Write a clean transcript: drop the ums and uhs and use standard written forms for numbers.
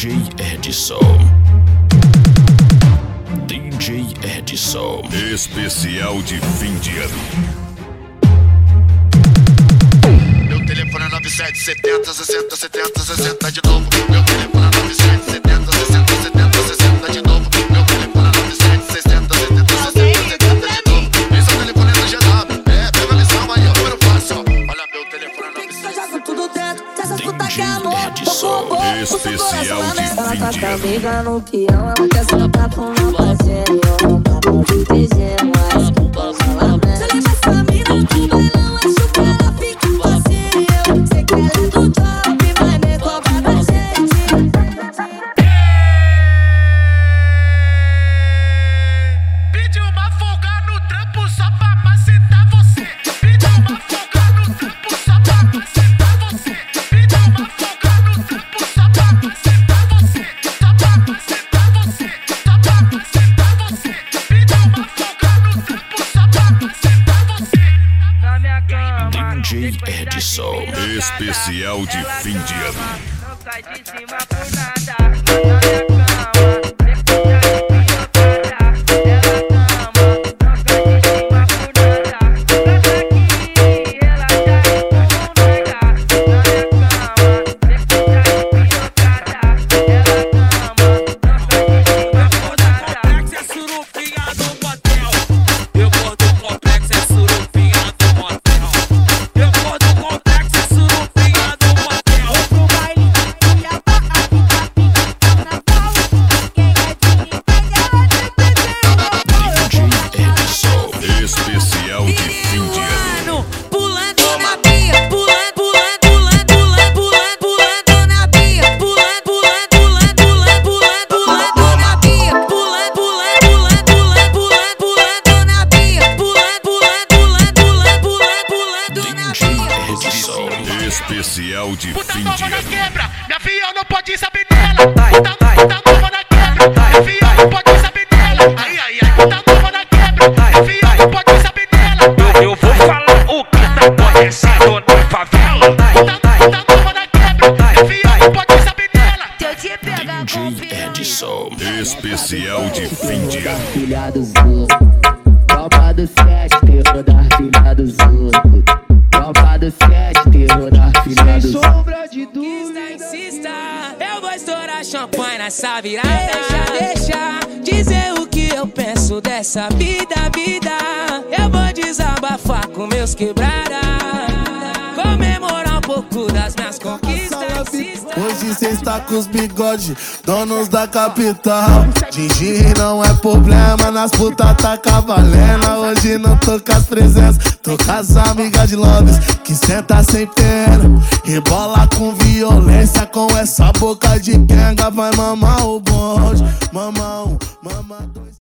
DJ Edson. DJ Edson. Especial de fim de ano. Meu telefone é 9770 60 70 60 de novo. Meu telefone é 9770 60 70 60 de novo. Meu telefone é 9760 70 60 70 de novo. Esse é o telefone do GW. Pega a lição aí, ó, eu faço. Olha, meu telefone é 9770. Especial de fim de ano. Amiga no peão, ela quer sentar com meu parceiro. Eu não tá bom de dezembro, mas não posso falar bem. Se leva essa mina pro bailão, acho que ela fica parceiro. Sei que ela é do top, vai me cobrar da gente. Pediu uma folga no trampo só pra macetar você. Pediu uma folga no trampo só pra macetar você. Pediu uma folga no trampo só pra macetar você. Só pra macetar você. Só pra macetar você. Pediu uma folga no trampo só pra macetar você. Na minha cama, DJ Edson. Especial de fim de ano. não cai de cima por nada. Na minha cama, Especial de fim de ano. Pulando na pia, pulando na pia, pulando na pia, DJ Edson. Especial de puta fim nova de na ano. quebra, minha filha não pode saber dela. Puta nova na quebra, minha filha não pode saber dela. Ai, ai, ai, puta nova na quebra, minha filha não pode saber dela. Eu vou falar o que tá acontecendo na favela. Puta nova na quebra, minha filha não pode saber dela. DJ Edson. Especial de fim de ano. Filha dos outros, tropa do 7, terror da filha dos outros. Tropa do 7, terror da filha dos outros. Sombra de dúvida. insista, eu vou estourar champanhe nessa virada. Deixa dizer o que eu penso dessa vida. Eu vou desabafar com meus quebrada, comemorar um pouco das minhas conquistas. Hoje cê está com os bigodes, donos da capital. Gigi não é problema, nas putas tá cavalena. Hoje não tô com as presenças, tô com as amigas de Londres que senta sem pena, rebola com violência. Com essa boca de quenga vai mamar o bonde. Mama um, mama dois.